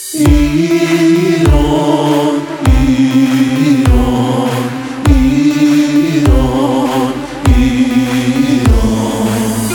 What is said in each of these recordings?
ایران ایران ایران ایران.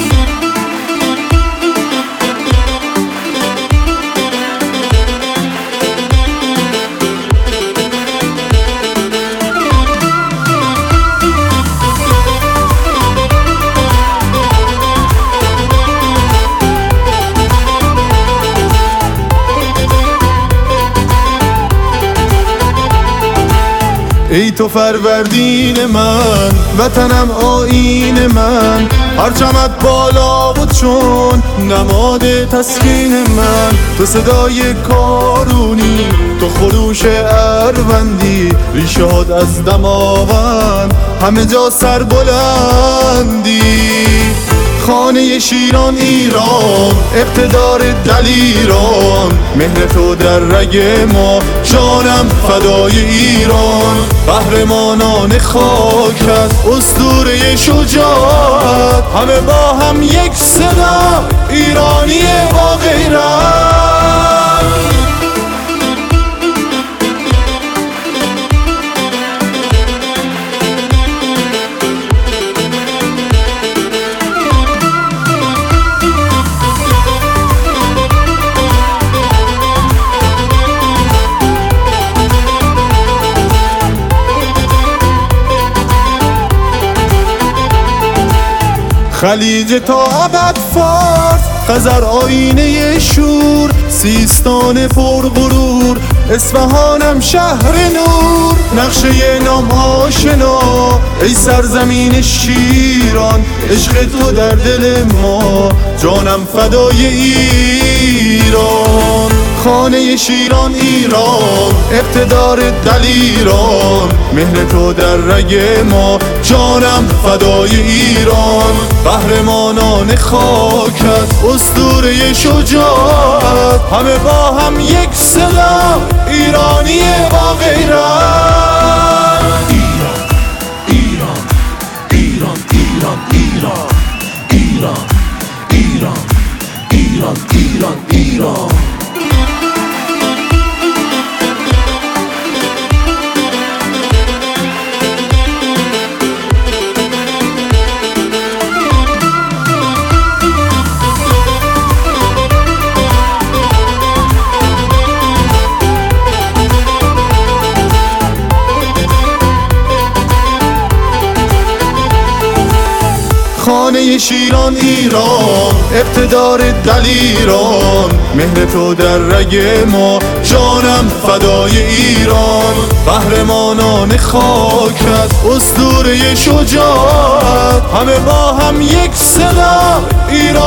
ای تو فروردین من، وطنم آیین من، پرچمت بالا بود چون نماد تسکین من. تو صدای کارونی، تو خروش اروندی، ریشه هات از دماوند همه جا سر بلندی. خانه شیران ایران، اقتدار دلیران، مهر تو در رگ ما، جانم فدای ایران. قهرمانان خاکت، اسطوره شجاعت، همه با هم یک صدا، ایرانی با غیرت. خلیج تا ابد فارس، خزر آینه شور، سیستان پر غرور، اصفهانم شهر نور. نقشه نام آشنا ای سرزمین شیران، عشق تو در دل ما، جانم فدای ایران. خانه شیران ایران، اقتدار دلیران، مهر تو در رگ ما، جانم فدای ایران. قهرمانان خاکت، اسطوره شجاعت، همه با هم یک صدا، ایرانی با غیرت. ایران ایران ایران ایران ایران ایران ایران ایران ایران ایران. خانه شیران ایران، اقتدار دلیران، مهر تو در رگ ما، جانم فدای ایران. قهرمانان خاکت، اسطوره شجاعت، همه با هم یک صدا، ایران.